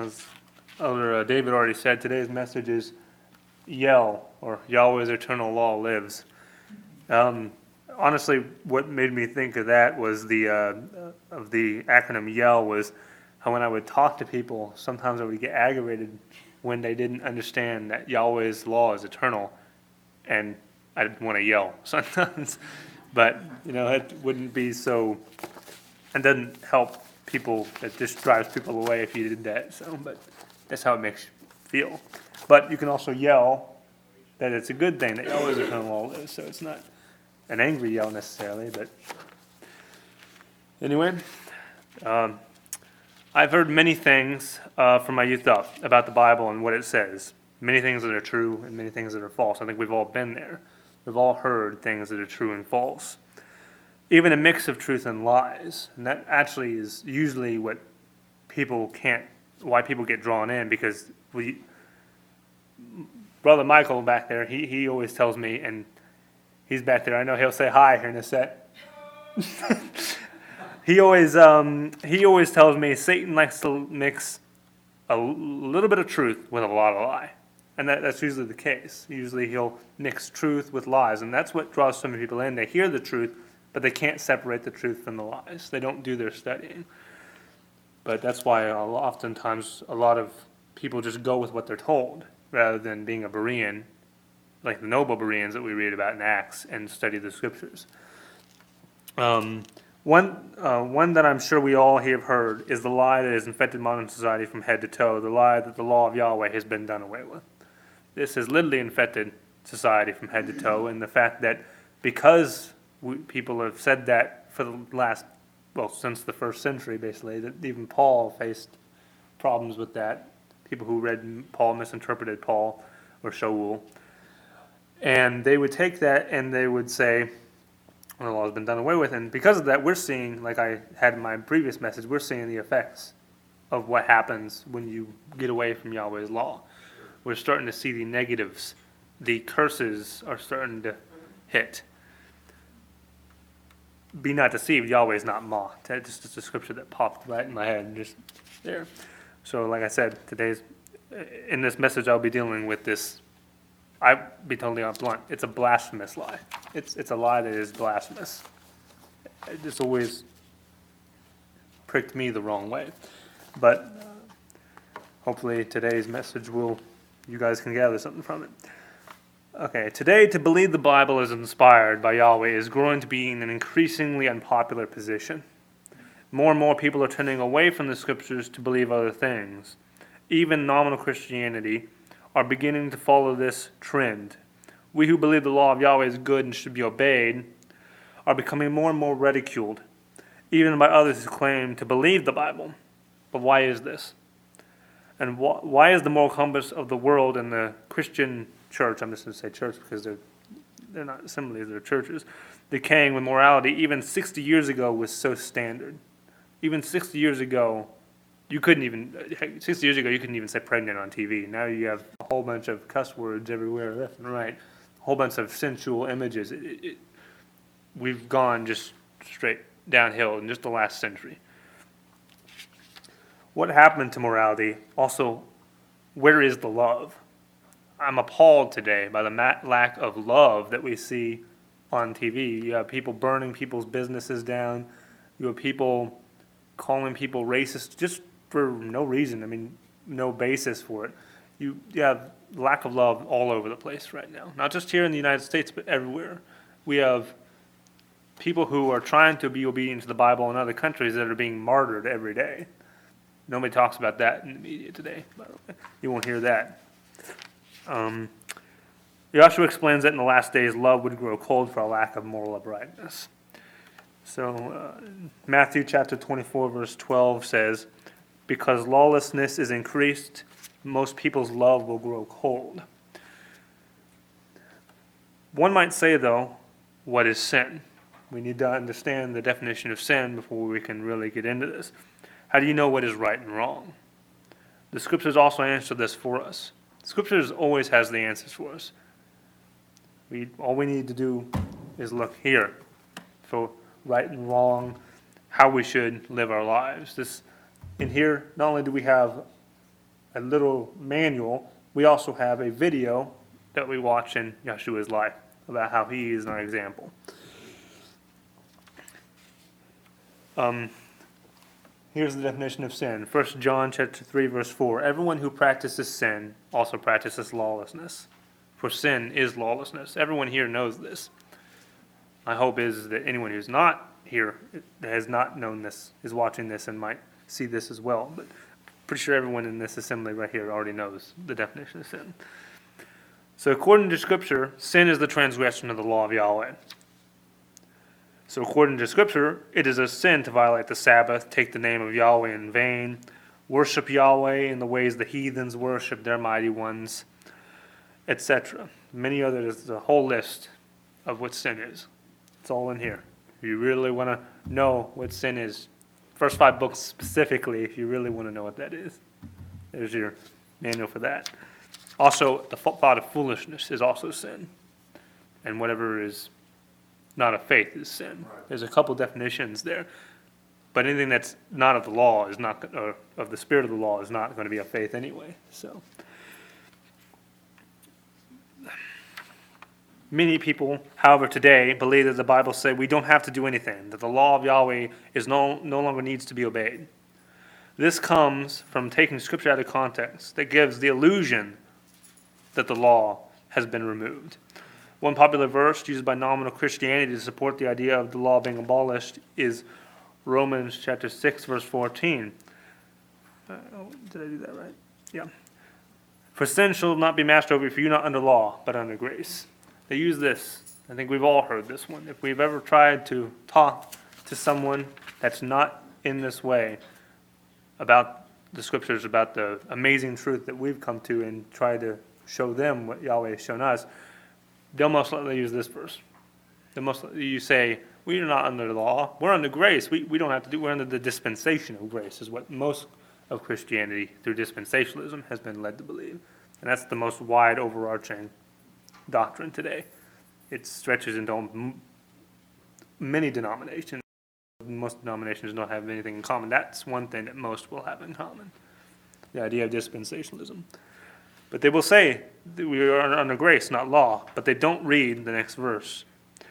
As Elder David already said, today's message is Yell, or Yahweh's eternal law lives. Honestly, what made me think of that was the acronym Yell was how when I would talk to people, sometimes I would get aggravated when they didn't understand that Yahweh's law is eternal, and I'd want to yell sometimes. But, it wouldn't be so, it doesn't help people, it just drives people away if you did that. But that's how it makes you feel. But you can also yell that it's a good thing that Yahweh's eternal law lives, so it's not an angry yell necessarily, but anyway, I've heard many things from my youth up about the Bible and what it says. Many things that are true and many things that are false. I think we've all been there. We've all heard things that are true and false. Even a mix of truth and lies. And that actually is usually why people get drawn in, because Brother Michael back there, he always tells me, and he's back there, I know he'll say hi here in a sec. He always tells me Satan likes to mix a little bit of truth with a lot of lie. And that's usually the case. Usually he'll mix truth with lies, and that's what draws so many people in. They hear the truth, but they can't separate the truth from the lies. They don't do their studying. But that's why oftentimes a lot of people just go with what they're told, rather than being a Berean, like the noble Bereans that we read about in Acts, and study the scriptures. One that I'm sure we all have heard is the lie that has infected modern society from head to toe, the lie that the law of Yahweh has been done away with. This has literally infected society from head to toe, and the fact that because people have said that for the last, since the first century basically, that even Paul faced problems with that. People who read Paul misinterpreted Paul or Shaul. And they would take that and they would say, the law has been done away with. And because of that, we're seeing, like I had in my previous message, we're seeing the effects of what happens when you get away from Yahweh's law. We're starting to see the negatives. The curses are starting to hit. Be not deceived, Yahweh is not mocked. That's just a scripture that popped right in my head, just there. So like I said, in this message I'll be dealing with this. I'll be totally blunt. It's a blasphemous lie. It's a lie that is blasphemous. It just always pricked me the wrong way. But hopefully today's message you guys can gather something from it. Okay, today to believe the Bible is inspired by Yahweh is growing to be in an increasingly unpopular position. More and more people are turning away from the scriptures to believe other things. Even nominal Christianity are beginning to follow this trend. We who believe the law of Yahweh is good and should be obeyed are becoming more and more ridiculed, even by others who claim to believe the Bible. But why is this? And why is the moral compass of the world and the Christian church, I'm just going to say church because they're not assemblies, they're churches, decaying when morality even 60 years ago was so standard? Even 60 years ago, you couldn't even say pregnant on TV. Now you have a whole bunch of cuss words everywhere, left and right, a whole bunch of sensual images. We've gone just straight downhill in just the last century. What happened to morality? Also, where is the love? I'm appalled today by the lack of love that we see on TV. You have people burning people's businesses down. You have people calling people racist just for no reason. No basis for it. You have lack of love all over the place right now. Not just here in the United States, but everywhere. We have people who are trying to be obedient to the Bible in other countries that are being martyred every day. Nobody talks about that in the media today, by the way. You won't hear that. Joshua explains that in the last days, love would grow cold for a lack of moral uprightness. So Matthew chapter 24, verse 12 says, because lawlessness is increased, most people's love will grow cold. One might say, though, what is sin? We need to understand the definition of sin before we can really get into this. How do you know what is right and wrong? The scriptures also answer this for us. Scriptures always has the answers for us. All we need to do is look here for right and wrong, how we should live our lives. In here, not only do we have a little manual, we also have a video that we watch in Yeshua's life about how he is our example. Here's the definition of sin. 1 John chapter 3, verse 4. Everyone who practices sin also practices lawlessness. For sin is lawlessness. Everyone here knows this. My hope is that anyone who's not here, that has not known this, is watching this and might see this as well. But pretty sure everyone in this assembly right here already knows the definition of sin. So according to Scripture, sin is the transgression of the law of Yahweh. So according to Scripture, it is a sin to violate the Sabbath, take the name of Yahweh in vain, worship Yahweh in the ways the heathens worship their mighty ones, etc. Many others, a whole list of what sin is. It's all in here. If you really want to know what sin is, first 5 books specifically, if you really want to know what that is, there's your manual for that. Also, the thought of foolishness is also sin. And whatever is not of faith is sin. There's a couple definitions there. But anything that's not of the law is not, or of the spirit of the law is not going to be of faith anyway. So, many people, however, today believe that the Bible says we don't have to do anything, that the law of Yahweh is no longer needs to be obeyed. This comes from taking Scripture out of context that gives the illusion that the law has been removed. One popular verse used by nominal Christianity to support the idea of the law being abolished is Romans chapter 6, verse 14. Did I do that right? Yeah. For sin shall not be master over you, for you're not under law, but under grace. They use this. I think we've all heard this one. If we've ever tried to talk to someone that's not in this way about the Scriptures, about the amazing truth that we've come to and try to show them what Yahweh has shown us, they'll most likely use this verse. You say, we are not under the law. We're under grace. We don't have to do. We're under the dispensation of grace, is what most of Christianity through dispensationalism has been led to believe. And that's the most wide overarching doctrine today. It stretches into many denominations. Most denominations don't have anything in common. That's one thing that most will have in common, the idea of dispensationalism. But they will say that we are under grace, not law, but they don't read the next verse.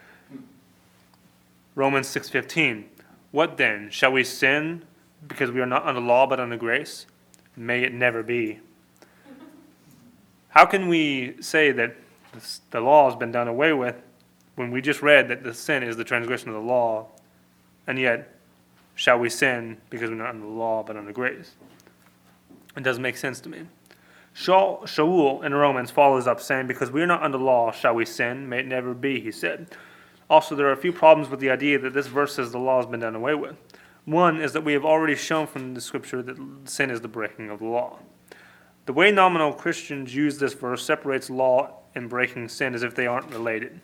Romans 6:15. What then? Shall we sin because we are not under law but under grace? May it never be. How can we say that the law has been done away with when we just read that the sin is the transgression of the law, and yet shall we sin because we're not under the law but under grace? It doesn't make sense to me. Shaul in Romans follows up saying, because we are not under law, shall we sin? May it never be, he said. Also, there are a few problems with the idea that this verse says the law has been done away with. One is that we have already shown from the Scripture that sin is the breaking of the law. The way nominal Christians use this verse separates law and breaking sin as if they aren't related,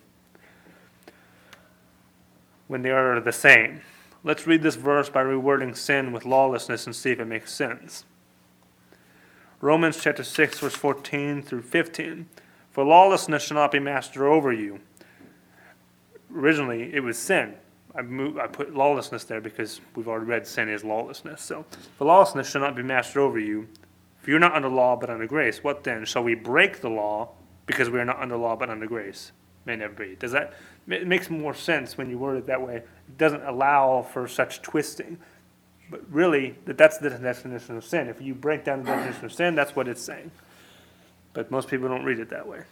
when they are the same. Let's read this verse by rewording sin with lawlessness and see if it makes sense. Romans chapter 6, verse 14 through 15. For lawlessness shall not be master over you. Originally, it was sin. I put lawlessness there because we've already read sin is lawlessness. So, for lawlessness shall not be master over you. For you're not under law, but under grace. What then? Shall we break the law because we are not under law, but under grace? May never be. It makes more sense when you word it that way. It doesn't allow for such twisting. But really, that's the definition of sin. If you break down the definition of sin, that's what it's saying. But most people don't read it that way.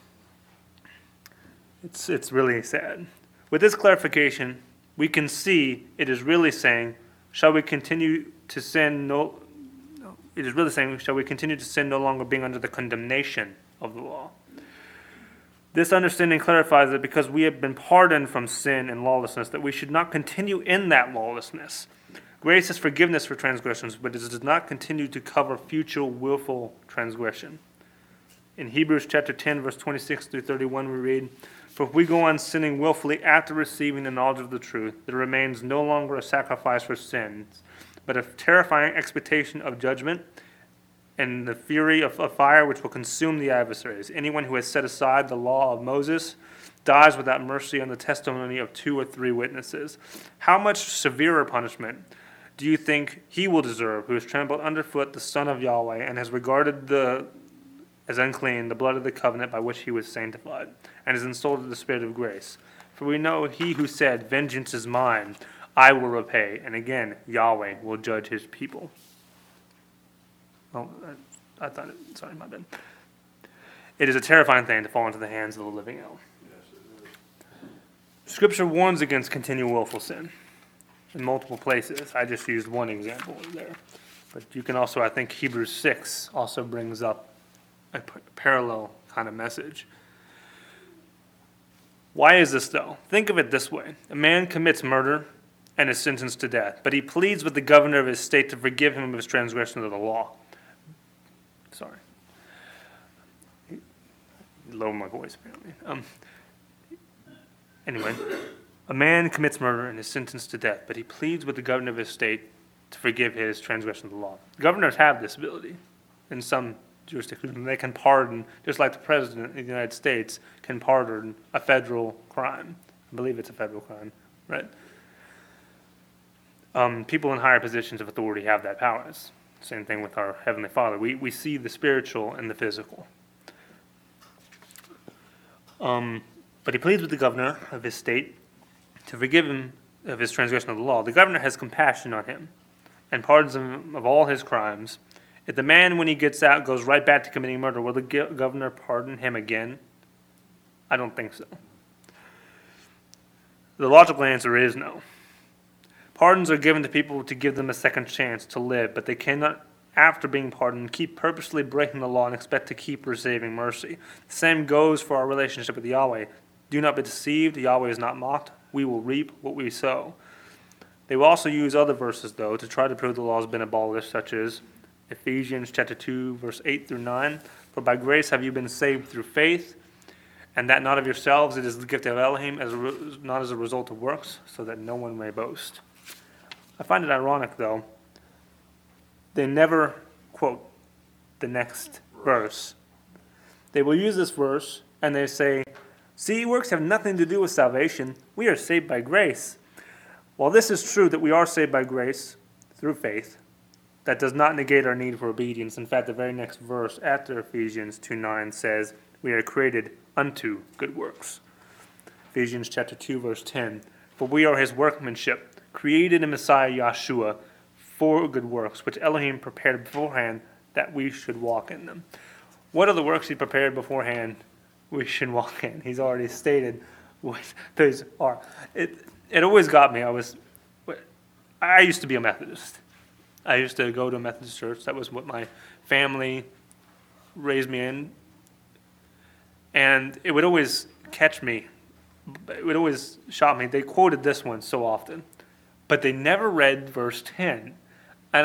It's really sad. With this clarification, we can see it is really saying, shall we continue to sin it is really saying, shall we continue to sin no longer being under the condemnation of the law? This understanding clarifies that because we have been pardoned from sin and lawlessness, that we should not continue in that lawlessness. Grace is forgiveness for transgressions, but it does not continue to cover future willful transgression. In Hebrews chapter 10, verse 26 through 31, we read, for if we go on sinning willfully after receiving the knowledge of the truth, there remains no longer a sacrifice for sins, but a terrifying expectation of judgment and the fury of a fire which will consume the adversaries. Anyone who has set aside the law of Moses dies without mercy on the testimony of 2 or 3 witnesses. How much severer punishment do you think he will deserve, who has trampled underfoot the Son of Yahweh, and has regarded as unclean the blood of the covenant by which he was sanctified, and has insulted the Spirit of grace? For we know he who said, vengeance is mine, I will repay, and again, Yahweh will judge his people. Oh, I thought it, sorry, my bad. It is a terrifying thing to fall into the hands of the living El. Scripture warns against continual willful sin in multiple places. I just used one example there. But you can also, I think Hebrews 6 also brings up a parallel kind of message. Why is this though? Think of it this way. A man commits murder and is sentenced to death, but he pleads with the governor of his state to forgive him of his transgression of the law. Sorry. Lower my voice, apparently. Anyway, a man commits murder and is sentenced to death, but he pleads with the governor of his state to forgive his transgression of the law. Governors have this ability in some jurisdictions. They can pardon, just like the president of the United States can pardon a federal crime. I believe it's a federal crime, right? People in higher positions of authority have that power. It's the same thing with our Heavenly Father. We see the spiritual and the physical. But he pleads with the governor of his state to forgive him of his transgression of the law. The governor has compassion on him and pardons him of all his crimes. If the man, when he gets out, goes right back to committing murder, will the governor pardon him again? I don't think so. The logical answer is no. Pardons are given to people to give them a second chance to live, but they cannot, after being pardoned, keep purposely breaking the law and expect to keep receiving mercy. The same goes for our relationship with Yahweh. Do not be deceived. Yahweh is not mocked. We will reap what we sow. They will also use other verses, though, to try to prove the law has been abolished, such as Ephesians chapter 2, verse 8 through 9. For by grace have you been saved through faith, and that not of yourselves. It is the gift of Elohim, not as a result of works, so that no one may boast. I find it ironic, though. They never quote the next verse. They will use this verse, and they say, see, works have nothing to do with salvation. We are saved by grace. While this is true that we are saved by grace through faith, that does not negate our need for obedience. In fact, the very next verse after Ephesians 2:9 says, we are created unto good works. Ephesians chapter 2, verse 10. For we are his workmanship, created in Messiah Yahshua for good works, which Elohim prepared beforehand that we should walk in them. What are the works he prepared beforehand we should walk in? He's already stated what those are. It always got me. I used to be a Methodist. I used to go to a Methodist church. That was what my family raised me in. And it would always catch me. It would always shock me. They quoted this one so often. But they never read verse 10. And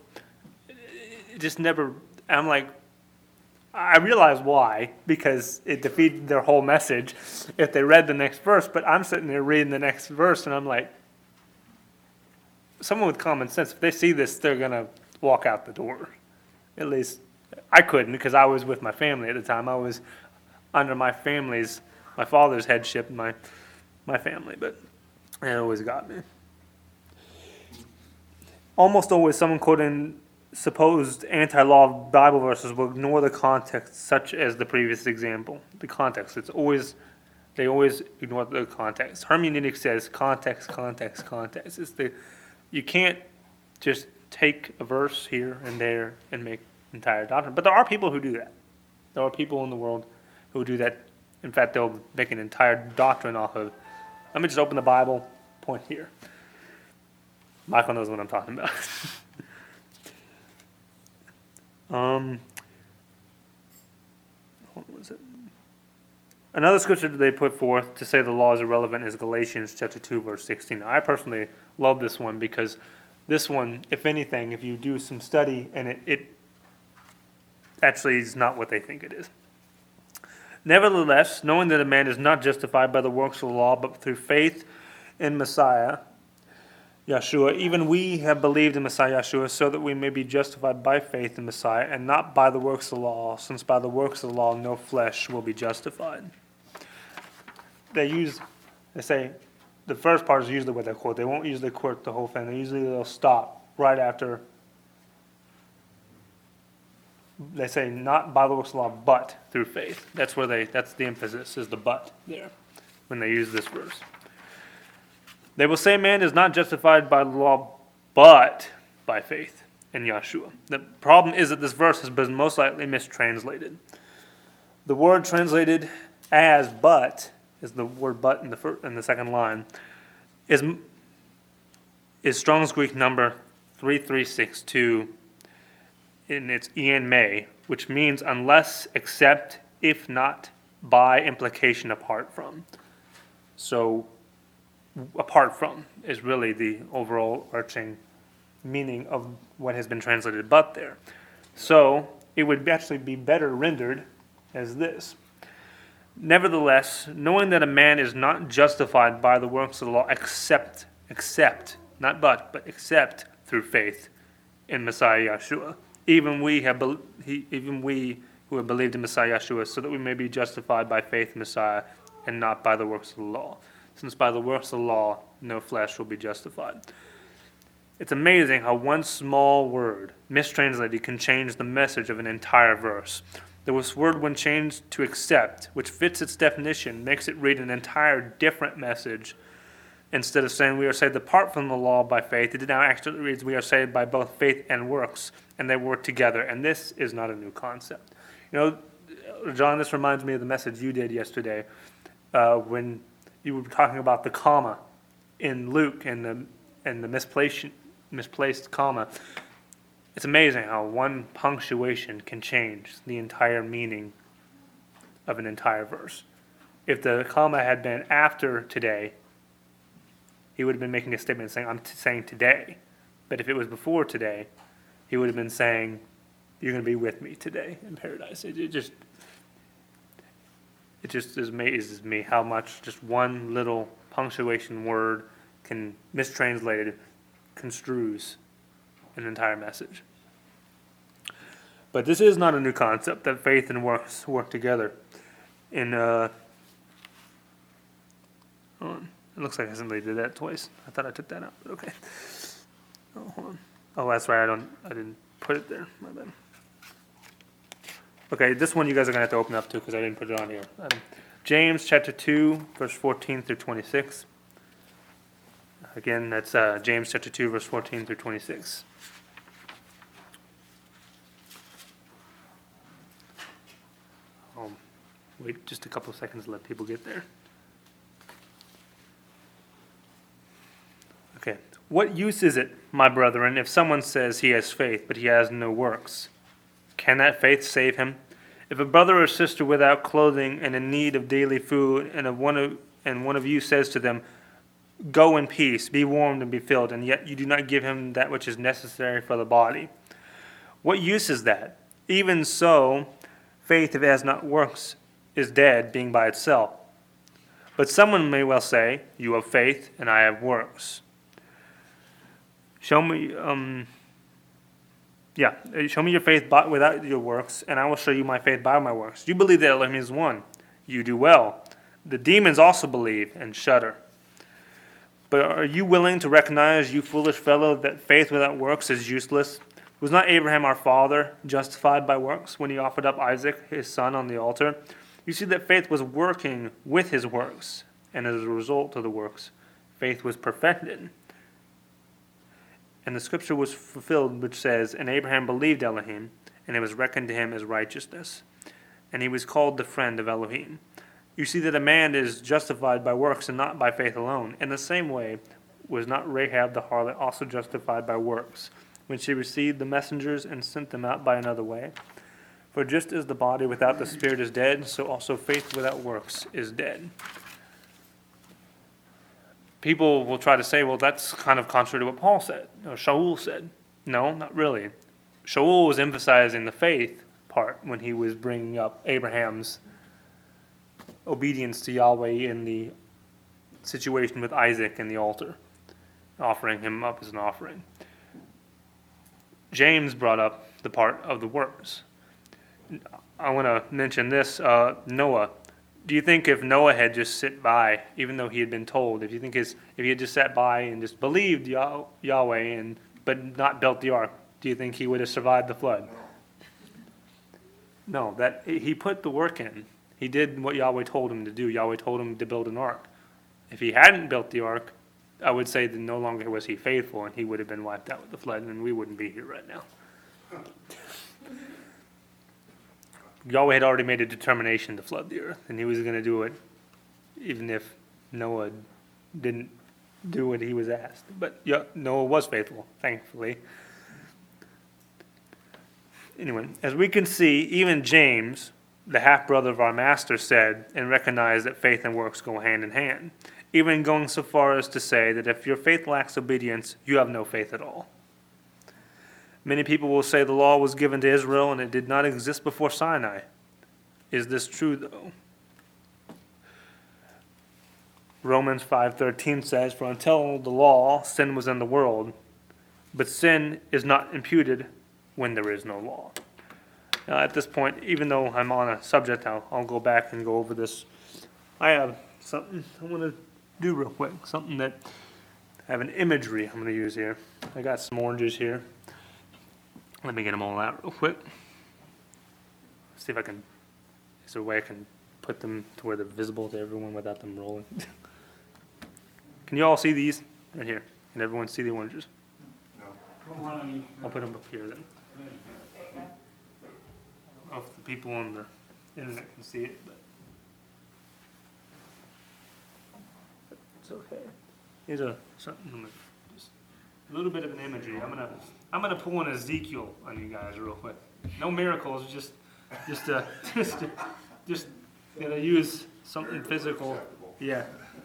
I'm like, I realize why, because it defeated their whole message if they read the next verse. But I'm sitting there reading the next verse, and I'm like, someone with common sense, if they see this, they're going to walk out the door. At least I couldn't, because I was with my family at the time. I was under my father's headship, my family, but it always got me. Almost always someone quoting supposed anti-law Bible verses will ignore the context, such as the previous example. The context, they always ignore the context. Hermeneutics says context, context, context. You can't just take a verse here and there and make entire doctrine. But there are people who do that. There are people in the world who do that. In fact, they'll make an entire doctrine off of, let me just open the Bible, point here. Michael knows what I'm talking about. What was it? Another scripture that they put forth to say the law is irrelevant is Galatians chapter 2, verse 16. I personally love this one because this one, if anything, if you do some study, and it actually is not what they think it is. Nevertheless, knowing that a man is not justified by the works of the law, but through faith in Messiah, Yahshua, even we have believed in Messiah Yahshua, so that we may be justified by faith in Messiah, and not by the works of the law, since by the works of the law no flesh will be justified. They say, the first part is usually what they quote. They won't usually quote the whole thing. They'll stop right after they say not by the works of the law, but through faith. That's the emphasis is the but there when they use this verse. They will say man is not justified by the law, but by faith in Yeshua. The problem is that this verse has been most likely mistranslated. The word translated as but is the word but in the second line is Strong's Greek number 3362 in its Ian May, which means unless, except, if not, by implication, apart from. So, apart from is really the overall arching meaning of what has been translated but there. So, it would actually be better rendered as this. Nevertheless, knowing that a man is not justified by the works of the law except, not but except through faith in Messiah Yeshua. Even we who have believed in Messiah Yeshua, so that we may be justified by faith in Messiah and not by the works of the law. Since by the works of the law, no flesh will be justified. It's amazing how one small word, mistranslated, can change the message of an entire verse. This word, when changed to accept, which fits its definition, makes it read an entire different message. Instead of saying we are saved apart from the law by faith, it now actually reads we are saved by both faith and works, and they work together. And this is not a new concept. You know, John, this reminds me of the message you did yesterday when you were talking about the comma in Luke and the misplaced comma. It's amazing how one punctuation can change the entire meaning of an entire verse. If the comma had been after today, he would have been making a statement saying, I'm saying today. But if it was before today, he would have been saying, you're going to be with me today in paradise. It just amazes me how much just one little punctuation word can, mistranslated, construes an entire message. But this is not a new concept, that faith and works work together. It looks like I simply did that twice. I thought I took that out, but okay. Oh, hold on. Oh, that's right. I didn't put it there. My bad. Okay, this one you guys are going to have to open up to because I didn't put it on here. James chapter 2, verse 14 through 26. Again, that's James chapter 2, verse 14 through 26. Wait just a couple of seconds to let people get there. Okay. What use is it, my brethren, if someone says he has faith, but he has no works? Can that faith save him? If a brother or sister without clothing and in need of daily food, and one of you says to them, go in peace, be warmed and be filled, and yet you do not give him that which is necessary for the body, what use is that? Even so, faith, if it has not works, is dead, being by itself. But someone may well say, you have faith, and I have works. Show me your faith without your works, and I will show you my faith by my works. You believe that Elohim is one. You do well. The demons also believe and shudder. But are you willing to recognize, you foolish fellow, that faith without works is useless? Was not Abraham our father justified by works when he offered up Isaac, his son, on the altar? You see that faith was working with his works, and as a result of the works, faith was perfected. And the scripture was fulfilled, which says, and Abraham believed Elohim, and it was reckoned to him as righteousness. And he was called the friend of Elohim. You see that a man is justified by works and not by faith alone. In the same way, was not Rahab the harlot also justified by works, when she received the messengers and sent them out by another way? For just as the body without the spirit is dead, so also faith without works is dead. People will try to say, well, that's kind of contrary to what Paul said, or Shaul said. No, not really. Shaul was emphasizing the faith part when he was bringing up Abraham's obedience to Yahweh in the situation with Isaac and the altar, offering him up as an offering. James brought up the part of the works. I want to mention this. Noah, Do you think if Noah had just sit by, even though he had been told, if he had just sat by and just believed Yahweh but not built the ark, do you think he would have survived the flood? No, that he put the work in. He did what Yahweh told him to do. Yahweh told him to build an ark. If he hadn't built the ark, I would say that no longer was he faithful, and he would have been wiped out with the flood, and we wouldn't be here right now. Yahweh had already made a determination to flood the earth, and he was going to do it even if Noah didn't do what he was asked. But Noah was faithful, thankfully. Anyway, as we can see, even James, the half-brother of our master, said and recognized that faith and works go hand in hand, even going so far as to say that if your faith lacks obedience, you have no faith at all. Many people will say the law was given to Israel and it did not exist before Sinai. Is this true, though? Romans 5:13 says, "For until the law, sin was in the world, but sin is not imputed when there is no law." Now, at this point, even though I'm on a subject, I'll go back and go over this. I have something I want to do real quick, something that I have an imagery I'm going to use here. I got some oranges here. Let me get them all out real quick. See if I can, is there a way I can put them to where they're visible to everyone without them rolling? Can you all see these right here? Can everyone see the oranges? No. I'll put them up here then. I don't know if the people on the internet can see it, but it's okay. Here's something, just a little bit of an imagery. I'm gonna pull an Ezekiel on you guys real quick. No miracles, just use something physical. Yeah.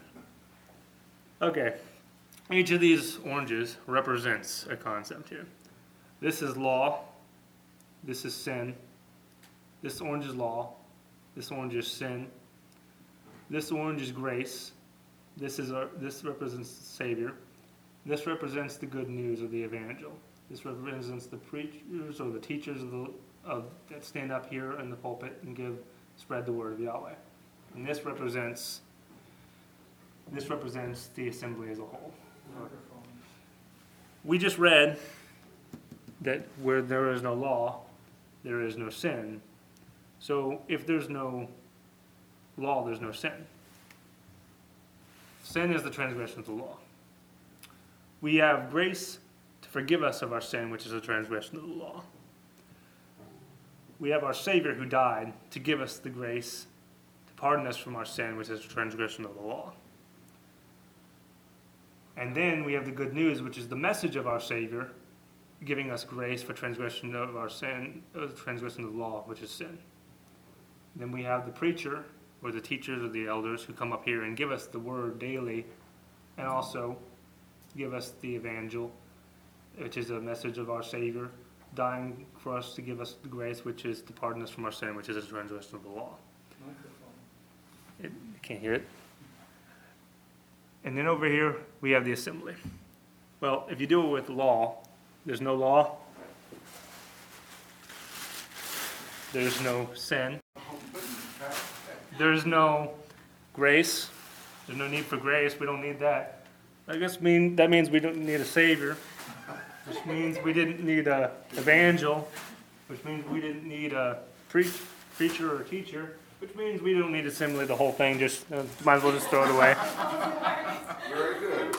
Okay. Each of these oranges represents a concept here. This is law. This is sin. This orange is law. This orange is sin. This orange is grace. This represents the Savior. This represents the good news of the evangel. This represents the preachers or the teachers that stand up here in the pulpit and spread the word of Yahweh. And this represents the assembly as a whole. We just read that where there is no law, there is no sin. So if there's no law, there's no sin. Sin is the transgression of the law. We have grace to forgive us of our sin, which is a transgression of the law. We have our Savior who died to give us the grace to pardon us from our sin, which is a transgression of the law. And then we have the good news, which is the message of our Savior, giving us grace for transgression of our sin, transgression of the law, which is sin. Then we have the preacher, or the teachers or the elders who come up here and give us the word daily, and also give us the evangel, which is a message of our Savior, dying for us to give us the grace, which is to pardon us from our sin, which is a transgression of the law. You can't hear it. And then over here, we have the assembly. Well, if you do it with law, there's no law. There's no sin. There's no grace. There's no need for grace. We don't need that. I guess that means we don't need a Savior, which means we didn't need an evangel, which means we didn't need a preacher or a teacher, which means we don't need assembly, the whole thing. Just might as well just throw it away. Very good.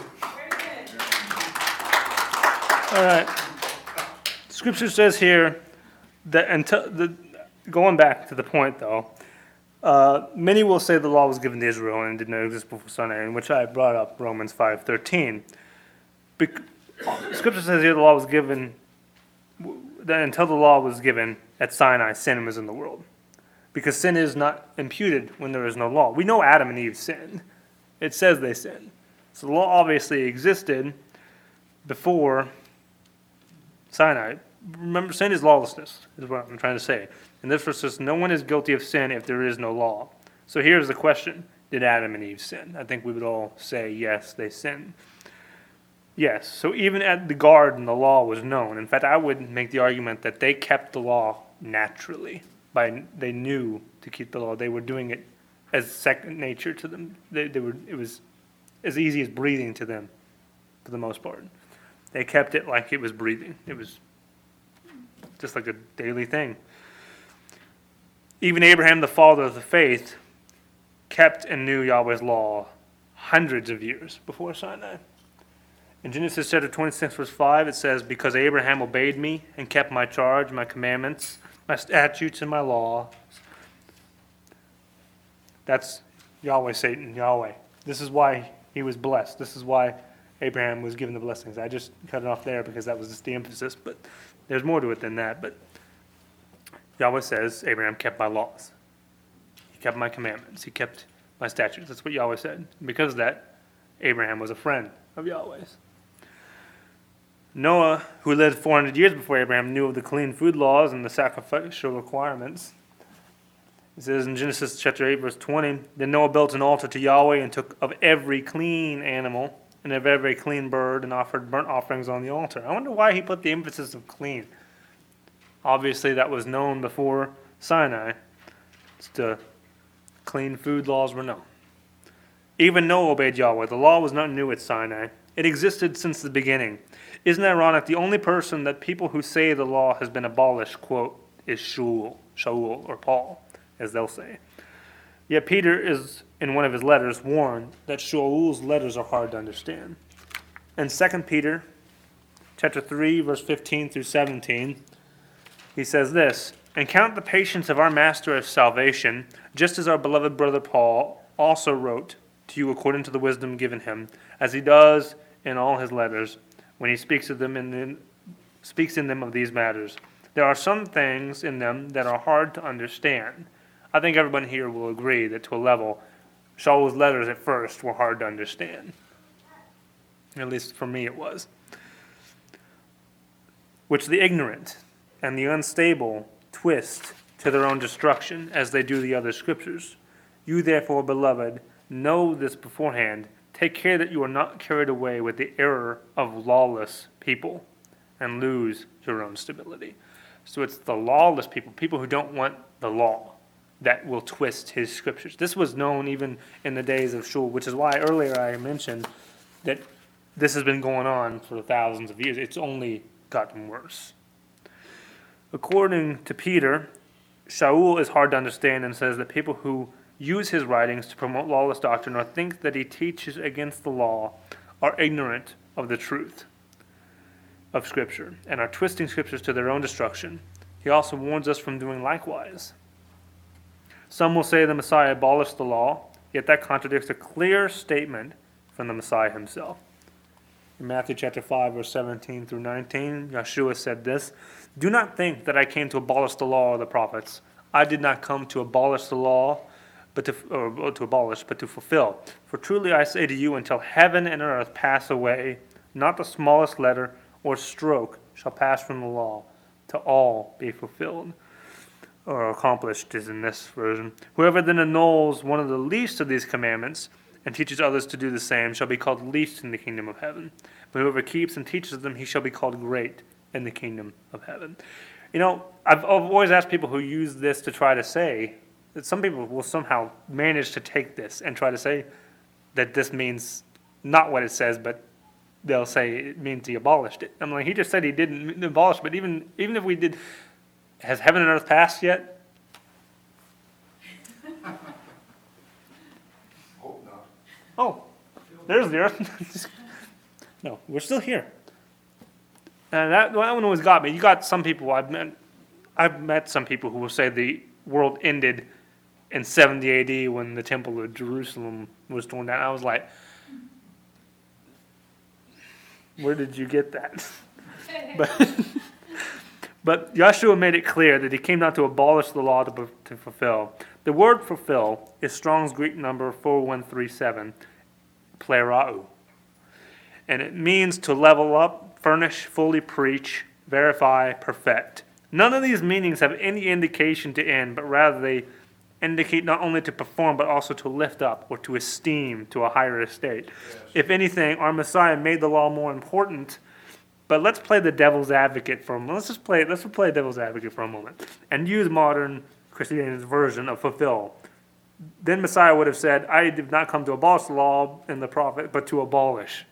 All right. Scripture says here that going back to the point though, many will say the law was given to Israel and did not exist before Sinai, in which I brought up Romans 5:13. Scripture says here the law was given, that until the law was given at Sinai, sin was in the world. Because sin is not imputed when there is no law. We know Adam and Eve sinned. It says they sinned. So the law obviously existed before Sinai. Remember, sin is lawlessness, is what I'm trying to say. And this verse says, no one is guilty of sin if there is no law. So here's the question. Did Adam and Eve sin? I think we would all say, yes, they sinned. Yes, so even at the garden, the law was known. In fact, I would make the argument that they kept the law naturally. They knew to keep the law. They were doing it as second nature to them. It was as easy as breathing to them, for the most part. They kept it like it was breathing. It was just like a daily thing. Even Abraham, the father of the faith, kept and knew Yahweh's law hundreds of years before Sinai. In Genesis chapter 26, verse 5, it says, because Abraham obeyed me and kept my charge, my commandments, my statutes, and my law. That's Yahweh, Satan, Yahweh. This is why he was blessed. This is why Abraham was given the blessings. I just cut it off there because that was just the emphasis, but there's more to it than that. But Yahweh says, Abraham kept my laws. He kept my commandments. He kept my statutes. That's what Yahweh said. And because of that, Abraham was a friend of Yahweh's. Noah, who lived 400 years before Abraham, knew of the clean food laws and the sacrificial requirements. It says in Genesis chapter 8, verse 20, then Noah built an altar to Yahweh and took of every clean animal and of every clean bird and offered burnt offerings on the altar. I wonder why he put the emphasis of clean. Obviously, that was known before Sinai. The clean food laws were known. Even Noah obeyed Yahweh. The law was not new at Sinai. It existed since the beginning. Isn't it ironic? The only person that people who say the law has been abolished, quote, is Shaul or Paul, as they'll say. Yet Peter is, in one of his letters, warned that Shaul's letters are hard to understand. In 2 Peter chapter 3, verse 15 through 17, he says this, and count the patience of our Master as salvation, just as our beloved brother Paul also wrote to you according to the wisdom given him, as he does in all his letters, when he speaks in them of these matters. There are some things in them that are hard to understand. I think everyone here will agree that to a level, Shaul's letters at first were hard to understand. At least for me it was. Which the ignorant and the unstable twist to their own destruction, as they do the other scriptures. You therefore, beloved, know this beforehand. Take care that you are not carried away with the error of lawless people and lose your own stability. So it's the lawless people, people who don't want the law, that will twist his scriptures. This was known even in the days of Shaul, which is why earlier I mentioned that this has been going on for thousands of years. It's only gotten worse. According to Peter, Shaul is hard to understand and says that people who use his writings to promote lawless doctrine or think that he teaches against the law are ignorant of the truth of Scripture and are twisting Scriptures to their own destruction. He also warns us from doing likewise. Some will say the Messiah abolished the law, yet that contradicts a clear statement from the Messiah himself. In Matthew chapter 5, verse 17 through 19, Yeshua said this, do not think that I came to abolish the law or the prophets. I did not come to abolish the law, but to fulfill. For truly I say to you, until heaven and earth pass away, not the smallest letter or stroke shall pass from the law, till all be fulfilled. Or accomplished is in this version. Whoever then annuls one of the least of these commandments and teaches others to do the same shall be called least in the kingdom of heaven. But whoever keeps and teaches them, he shall be called great in the kingdom of heaven. You know, I've always asked people who use this to try to say that some people will somehow manage to take this and try to say that this means not what it says, but they'll say it means he abolished it. I'm like, he just said he didn't abolish, but even if we did, has heaven and earth passed yet? Hope not. Oh, there's the earth. No, we're still here. And that one always got me. You got some people, I've met some people who will say the world ended in 70 AD when the temple of Jerusalem was torn down. I was like, where did you get that? But Yeshua made it clear that he came not to abolish the law, to fulfill. The word fulfill is Strong's Greek number 4137, plerao. And it means to level up, furnish, fully preach, verify, perfect. None of these meanings have any indication to end, but rather they indicate not only to perform, but also to lift up or to esteem to a higher estate. Yes. If anything, our Messiah made the law more important. But let's play the devil's advocate for a moment. Let's play devil's advocate for a moment and use modern Christianity's version of fulfill. Then Messiah would have said, I did not come to abolish the law and the prophet, but to abolish.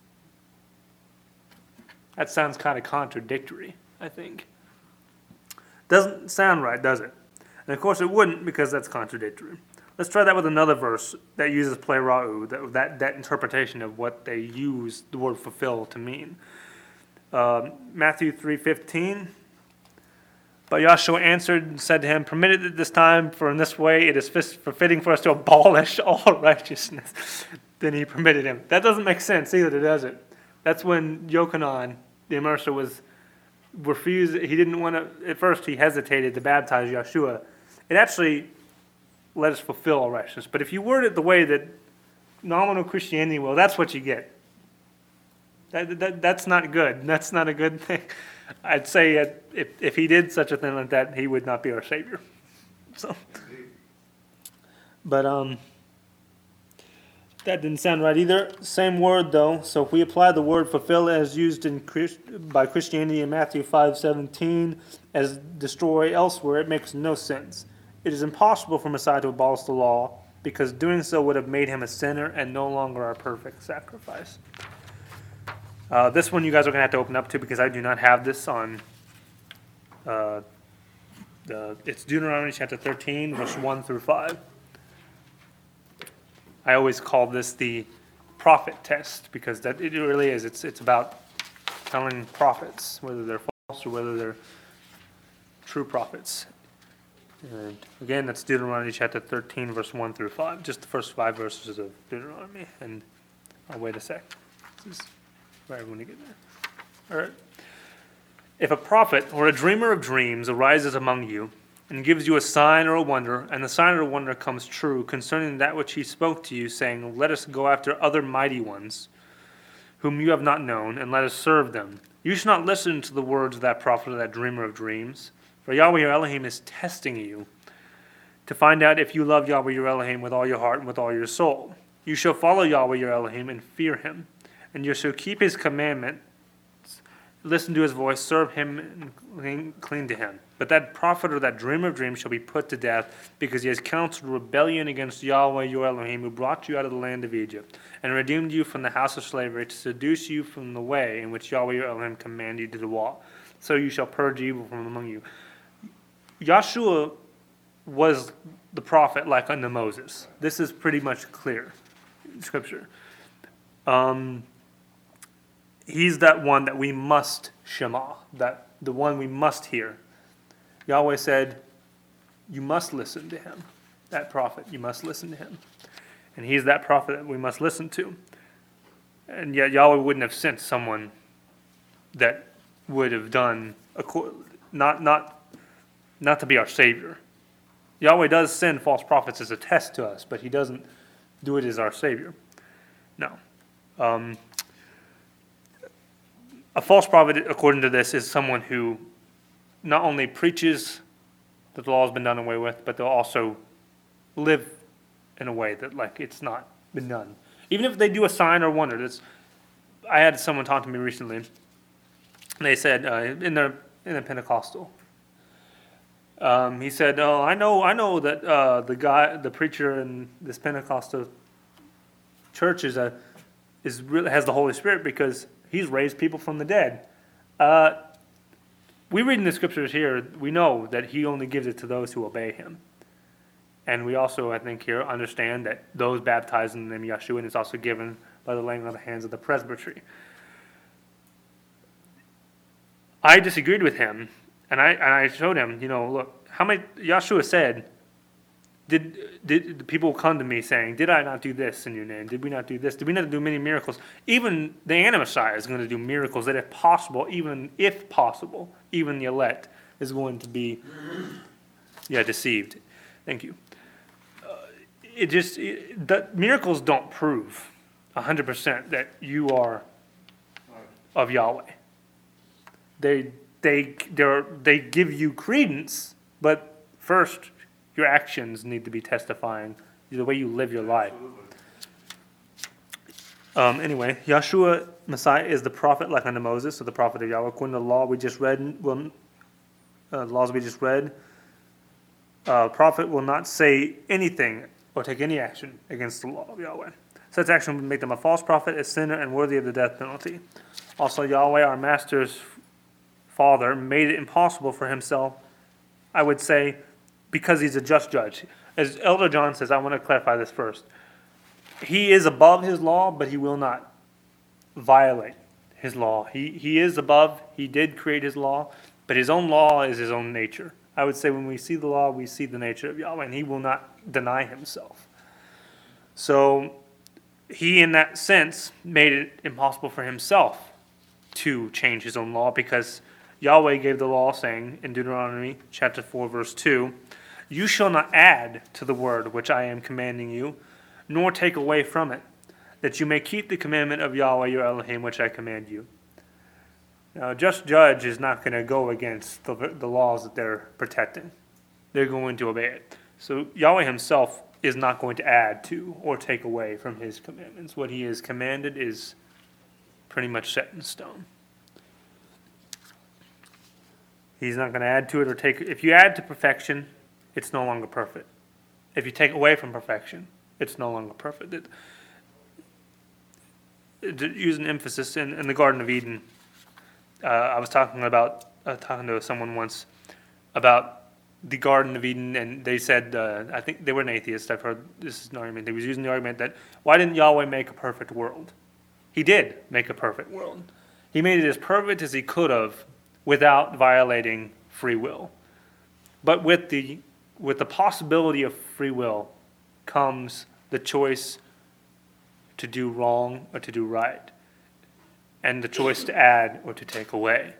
That sounds kind of contradictory, I think. Doesn't sound right, does it? And of course it wouldn't, because that's contradictory. Let's try that with another verse that uses plerao, that interpretation of what they use the word fulfill to mean. Matthew 3:15. But Yahshua answered and said to him, permit it at this time, for in this way it is fitting for us to abolish all righteousness. Then he permitted him. That doesn't make sense either, does it? That's when Yochanan, the immerser, was refused. He didn't want to, at first he hesitated to baptize Yahshua. It actually let us fulfill all righteousness. But if you word it the way that nominal Christianity will, that's what you get. That's not good. That's not a good thing. I'd say if he did such a thing like that, he would not be our Savior. So, but that didn't sound right either. Same word though. So if we apply the word fulfill as used by Christianity in Matthew 5:17 as destroy elsewhere, it makes no sense. It is impossible for Messiah to abolish the law, because doing so would have made him a sinner and no longer our perfect sacrifice. This one you guys are going to have to open up to, because I do not have this on. It's Deuteronomy chapter 13, verse 1 through 5. I always call this the prophet test, because that it really is. It's about telling prophets whether they're false or whether they're true prophets. And again, that's Deuteronomy chapter 13, verse 1 through 5. Just the first 5 verses of Deuteronomy. And I'll wait a sec. This is for everyone to get there. All right. If a prophet or a dreamer of dreams arises among you and gives you a sign or a wonder, and the sign or wonder comes true concerning that which he spoke to you, saying, let us go after other mighty ones, whom you have not known, and let us serve them, you should not listen to the words of that prophet or that dreamer of dreams. For Yahweh your Elohim is testing you to find out if you love Yahweh your Elohim with all your heart and with all your soul. You shall follow Yahweh your Elohim and fear him, and you shall keep his commandments, listen to his voice, serve him, and cling to him. But that prophet or that dreamer of dreams shall be put to death, because he has counseled rebellion against Yahweh your Elohim, who brought you out of the land of Egypt, and redeemed you from the house of slavery, to seduce you from the way in which Yahweh your Elohim commanded you to walk. So you shall purge evil from among you. Yahshua was the prophet like unto Moses. This is pretty much clear in Scripture. He's that one that we must shema, that the one we must hear. Yahweh said, you must listen to him. That prophet, you must listen to him. And he's that prophet that we must listen to. And yet Yahweh wouldn't have sent someone that would have done, not to be our Savior. Yahweh does send false prophets as a test to us, but he doesn't do it as our Savior. No. A false prophet, according to this, is someone who not only preaches that the law has been done away with, but they'll also live in a way that like it's not been done. Even if they do a sign or wonder. I had someone talk to me recently, and they said in the Pentecostal. He said, "Oh, I know that the preacher in this Pentecostal church has the Holy Spirit because he's raised people from the dead." We read in the scriptures here, we know that he only gives it to those who obey him. And we also, I think here, understand that those baptized in the name of Yahshua is also given by the laying on the hands of the presbytery. I disagreed with him, and I showed him, look, how many, Yahshua said, did people come to me saying, did I not do this in your name? Did we not do this? Did we not do many miracles? Even the Anti-Messiah is going to do miracles that if possible, even the elect is going to be deceived. Thank you. Miracles don't prove 100% that you are of Yahweh. They give you credence, but first, your actions need to be testifying the way you live your life. Anyway, Yahshua, Messiah, is the prophet like unto Moses, or the prophet of Yahweh. According to the law we just read, laws we just read, A prophet will not say anything or take any action against the law of Yahweh. Such action would make them a false prophet, a sinner, and worthy of the death penalty. Also, Yahweh, our master's father, made it impossible for himself, I would say, because he's a just judge. As Elder John says, I want to clarify this first. He is above his law, but he will not violate his law. He is above, he did create his law, but his own law is his own nature. I would say when we see the law, we see the nature of Yahweh, and he will not deny himself. So he, in that sense, made it impossible for himself to change his own law, because Yahweh gave the law, saying in Deuteronomy chapter 4, verse 2, "You shall not add to the word which I am commanding you, nor take away from it, that you may keep the commandment of Yahweh your Elohim, which I command you." Now, a just judge is not going to go against the laws that they're protecting. They're going to obey it. So Yahweh himself is not going to add to or take away from his commandments. What he has commanded is pretty much set in stone. He's not going to add to it or take it. If you add to perfection, it's no longer perfect. If you take away from perfection, it's no longer perfect. Use an emphasis in the Garden of Eden. I was talking to someone once about the Garden of Eden, and they said, I think they were an atheist. I've heard this is an argument. They was using the argument that why didn't Yahweh make a perfect world? He did make a perfect world. He made it as perfect as he could have without violating free will. But with the possibility of free will comes the choice to do wrong or to do right, and the choice to add or to take away.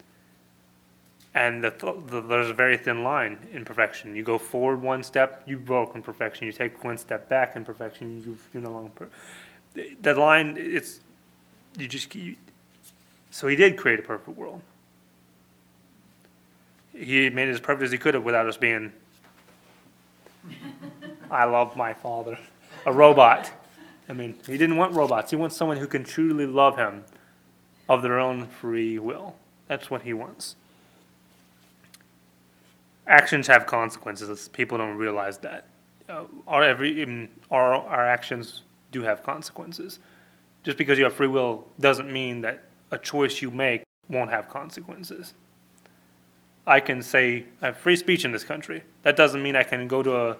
And there's a very thin line in perfection. You go forward one step, you've broken perfection. You take one step back in perfection, you're no longer that line. So he did create a perfect world. He made it as perfect as he could have without us being, I love my father, a robot. I mean, he didn't want robots. He wants someone who can truly love him of their own free will. That's what he wants. Actions have consequences. People don't realize that. Our actions do have consequences. Just because you have free will doesn't mean that a choice you make won't have consequences. I can say I have free speech in this country. That doesn't mean I can go to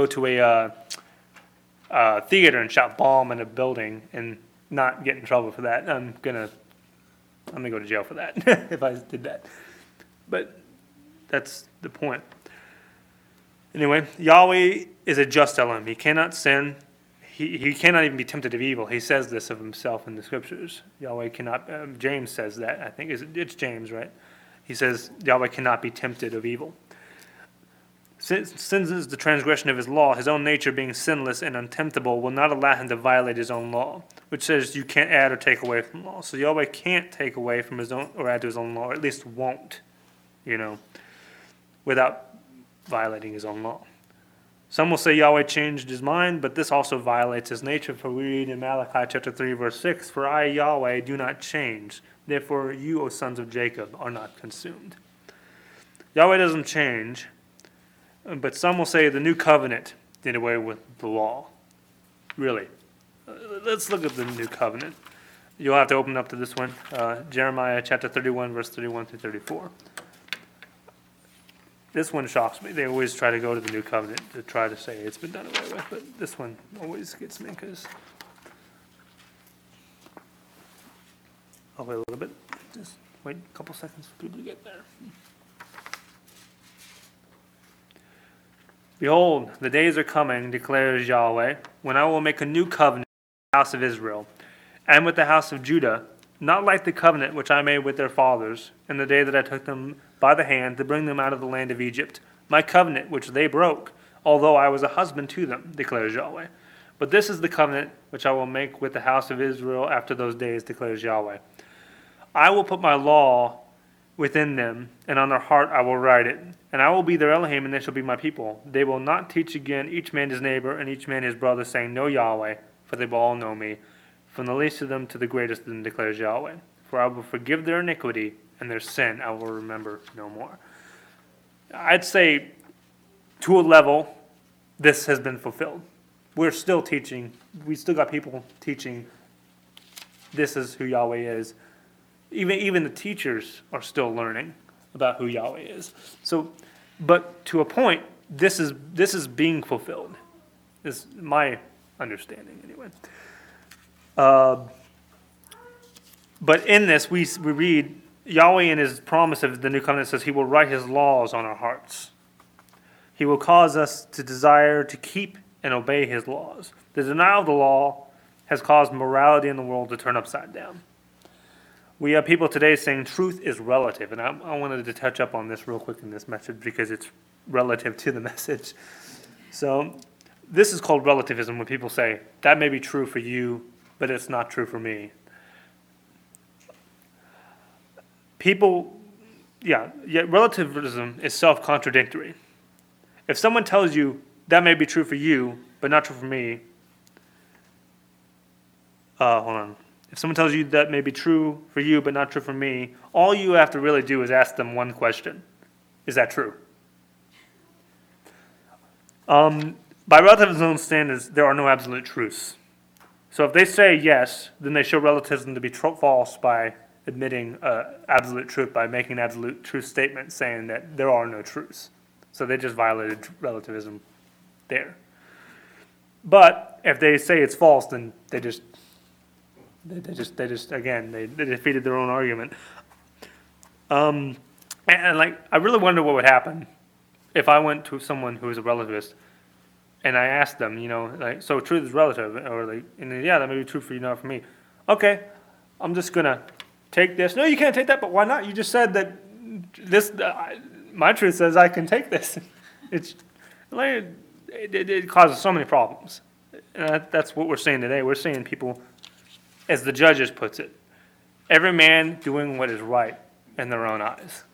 a theater and shout bomb in a building and not get in trouble for that. I'm gonna go to jail for that if I did that. But that's the point. Anyway, Yahweh is a just Elohim. He cannot sin. He cannot even be tempted of evil. He says this of himself in the scriptures. Yahweh cannot. James says that. I think it's James, right? He says Yahweh cannot be tempted of evil. Since is the transgression of his law, his own nature being sinless and untemptable will not allow him to violate his own law, which says you can't add or take away from law. So Yahweh can't take away from his own or add to his own law, or at least won't, without violating his own law. Some will say Yahweh changed his mind, but this also violates his nature, for we read in Malachi chapter 3, verse 6, "For I, Yahweh, do not change. Therefore you, O sons of Jacob, are not consumed." Yahweh doesn't change, but some will say the new covenant did away with the law. Really. Let's look at the new covenant. You'll have to open up to this one, Jeremiah chapter 31, verse 31 through 34. This one shocks me. They always try to go to the new covenant to try to say it's been done away with, but this one always gets me because I'll wait a little bit. Just wait a couple seconds for people to get there. "Behold, the days are coming, declares Yahweh, when I will make a new covenant with the house of Israel and with the house of Judah, not like the covenant which I made with their fathers in the day that I took them by the hand to bring them out of the land of Egypt, my covenant which they broke, although I was a husband to them, declares Yahweh. But this is the covenant which I will make with the house of Israel after those days, declares Yahweh. I will put my law within them, and on their heart I will write it. And I will be their Elohim, and they shall be my people. They will not teach again each man his neighbor and each man his brother, saying, Know Yahweh, for they will all know me, from the least of them to the greatest of them, declares Yahweh. For I will forgive their iniquity, and their sin I will remember no more." I'd say to a level, this has been fulfilled. We're still teaching. We still got people teaching. This is who Yahweh is. Even the teachers are still learning about who Yahweh is. So, but to a point, this is being fulfilled. Is my understanding anyway. But in this, we read Yahweh in His promise of the new covenant says He will write His laws on our hearts. He will cause us to desire to keep and obey His laws. The denial of the law has caused morality in the world to turn upside down. We have people today saying truth is relative, and I wanted to touch up on this real quick in this message because it's relative to the message. So this is called relativism, when people say, that may be true for you, but it's not true for me. Relativism is self-contradictory. If someone tells you, that may be true for you, but not true for me, If someone tells you that may be true for you, but not true for me, all you have to really do is ask them one question. Is that true? By relativism standards, there are no absolute truths. So if they say yes, then they show relativism to be false by admitting absolute truth, by making an absolute truth statement saying that there are no truths. So they just violated relativism there. But if they say it's false, then they defeated their own argument. And I really wonder what would happen if I went to someone who is a relativist and I asked them, so truth is relative, or that may be true for you, not for me. Okay, I'm just gonna take this. No, you can't take that, but why not? You just said that this. My truth says I can take this. It causes so many problems. And that's what we're saying today. We're saying people, as the Judges puts it, every man doing what is right in their own eyes.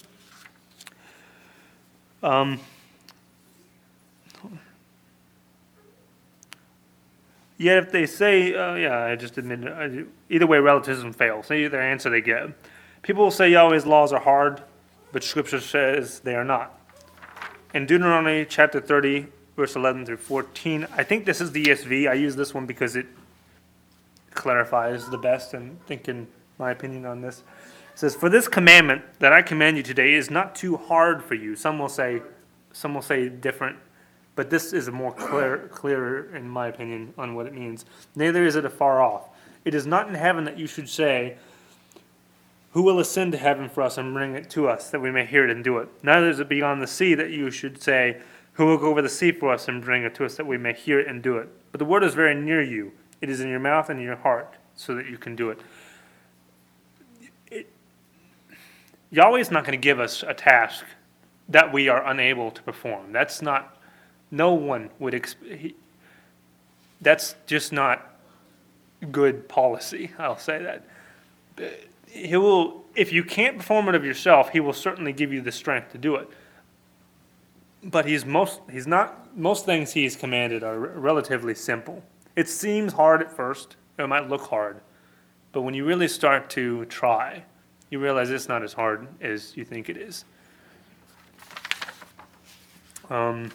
Yet if they say, I just admitted, either way relativism fails. Either answer they give. People will say Yahweh's laws are hard, but Scripture says they are not. In Deuteronomy chapter 30, verse 11 through 14, I think this is the ESV. I use this one because it clarifies the best, and thinking my opinion on this. It says, "For this commandment that I command you today is not too hard for you." Some will say different, but this is a more clearer, in my opinion, on what it means. "Neither is it afar off. It is not in heaven that you should say, 'Who will ascend to heaven for us and bring it to us, that we may hear it and do it?' Neither is it beyond the sea that you should say, 'Who will go over the sea for us and bring it to us, that we may hear it and do it?' But the word is very near you. It is in your mouth and in your heart, so that you can do it." Yahweh is not going to give us a task that we are unable to perform. That's not, no one would, that's just not good policy, I'll say that. He will, if you can't perform it of yourself, He will certainly give you the strength to do it. But most things He's commanded are relatively simple. It seems hard at first, it might look hard, but when you really start to try, you realize it's not as hard as you think it is. 1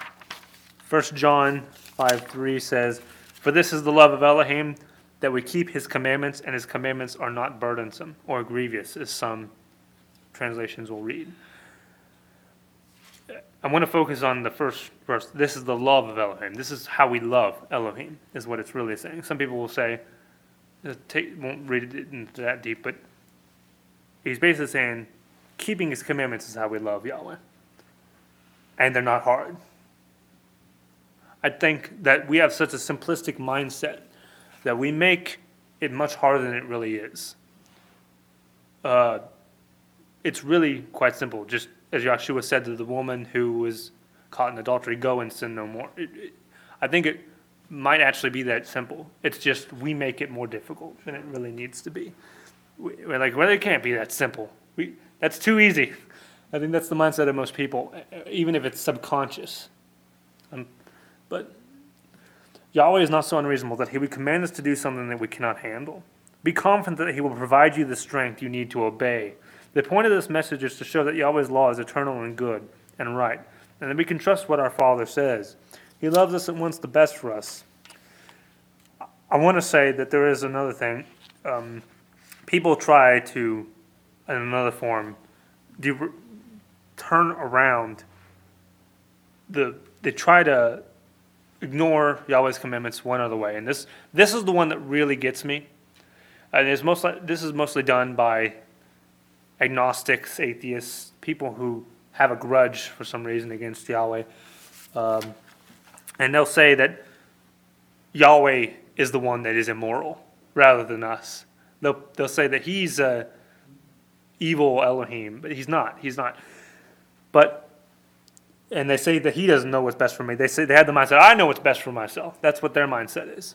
John 5:3 says, "For this is the love of Elohim, that we keep His commandments, and His commandments are not burdensome or grievous," as some translations will read. I want to focus on the first verse. This is the love of Elohim. This is how we love Elohim, is what it's really saying. Some people will say, won't read it into that deep, but he's basically saying, keeping His commandments is how we love Yahweh. And they're not hard. I think that we have such a simplistic mindset that we make it much harder than it really is. It's really quite simple. Just as Yahshua said to the woman who was caught in adultery, "Go and sin no more." I think it might actually be that simple. It's just we make it more difficult than it really needs to be. We're like, well, it can't be that simple. That's too easy. I think that's the mindset of most people, even if it's subconscious. But Yahweh is not so unreasonable that He would command us to do something that we cannot handle. Be confident that He will provide you the strength you need to obey. The point of this message is to show that Yahweh's law is eternal and good and right. and then we can trust what our Father says. He loves us and wants the best for us. I want to say that there is another thing. People try to, in another form, turn around. They try to ignore Yahweh's commandments one other way, and this is the one that really gets me. And this is mostly done by agnostics, atheists, people who have a grudge for some reason against Yahweh, and they'll say that Yahweh is the one that is immoral rather than us. They'll say that he's a evil Elohim, but he's not. He's not. And they say that he doesn't know what's best for me. They have the mindset, I know what's best for myself. That's what their mindset is.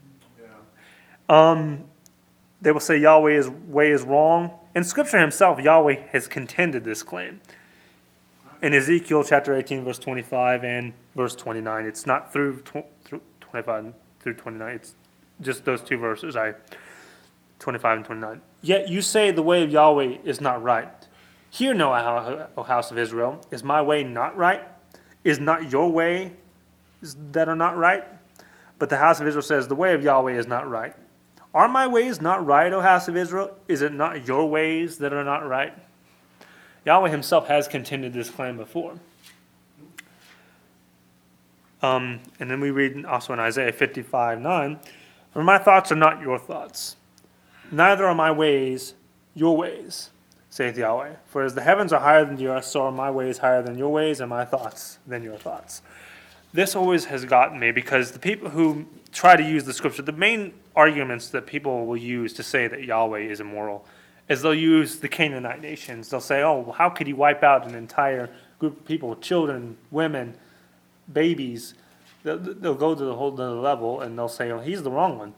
Yeah. They will say Yahweh's way is wrong. In Scripture himself, Yahweh has contended this claim. In Ezekiel chapter 18, verse 25 and verse 29, it's not through 25 through 29. It's just those two verses, 25 and 29. Yet you say the way of Yahweh is not right. Hear now, O house of Israel, is my way not right? Is not your way that are not right? But the house of Israel says, the way of Yahweh is not right. Are my ways not right, O house of Israel? Is it not your ways that are not right? Yahweh himself has contended this claim before. And then we read also in Isaiah 55:9, for my thoughts are not your thoughts, neither are my ways your ways, saith Yahweh. For as the heavens are higher than the earth, so are my ways higher than your ways, and my thoughts than your thoughts. This always has gotten me, because the people who try to use the Scripture, the main arguments that people will use to say that Yahweh is immoral is they'll use the Canaanite nations. They'll say, oh, how could he wipe out an entire group of people, children, women, babies? They'll go to the whole other level, and they'll say, oh, he's the wrong one.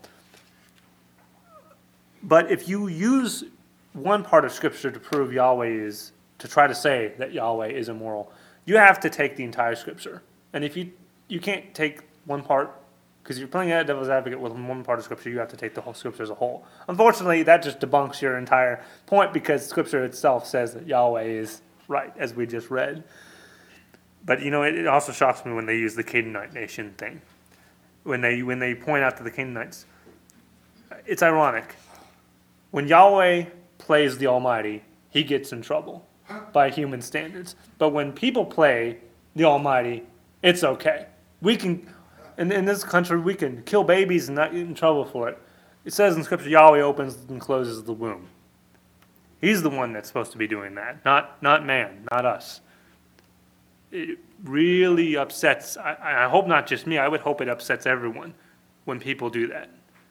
But if you use one part of Scripture to prove to try to say that Yahweh is immoral, you have to take the entire Scripture. And if you can't take one part, because you're playing at devil's advocate with one part of Scripture, you have to take the whole Scripture as a whole. Unfortunately, that just debunks your entire point, because Scripture itself says that Yahweh is right, as we just read. But, it also shocks me when they use the Canaanite nation thing. When they point out to the Canaanites, it's ironic. When Yahweh plays the Almighty, he gets in trouble by human standards. But when people play the Almighty, it's okay. We can, in this country, we can kill babies and not get in trouble for it. It says in Scripture, Yahweh opens and closes the womb. He's the one that's supposed to be doing that, not man, not us. It really upsets, I hope not just me, I would hope it upsets everyone when people do that.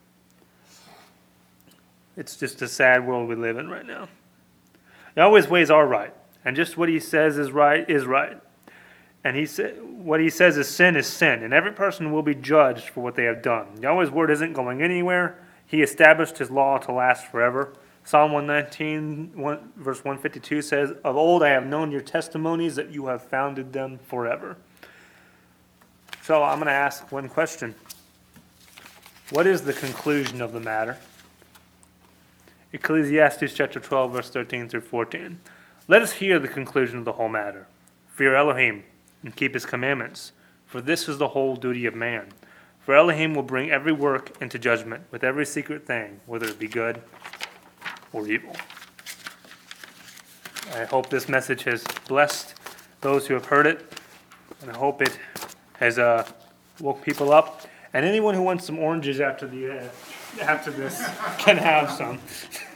It's just a sad world we live in right now. Yahweh's ways are right, and just what he says is right is right. And what he says is sin, and every person will be judged for what they have done. Yahweh's word isn't going anywhere. He established his law to last forever. Psalm 119, verse 152 says, of old I have known your testimonies, that you have founded them forever. So I'm going to ask one question. What is the conclusion of the matter? Ecclesiastes chapter 12, verse 13 through 14. Let us hear the conclusion of the whole matter. Fear Elohim and keep his commandments, for this is the whole duty of man. For Elohim will bring every work into judgment with every secret thing, whether it be good or evil. I hope this message has blessed those who have heard it, and I hope it has woke people up. And anyone who wants some oranges after this can have some.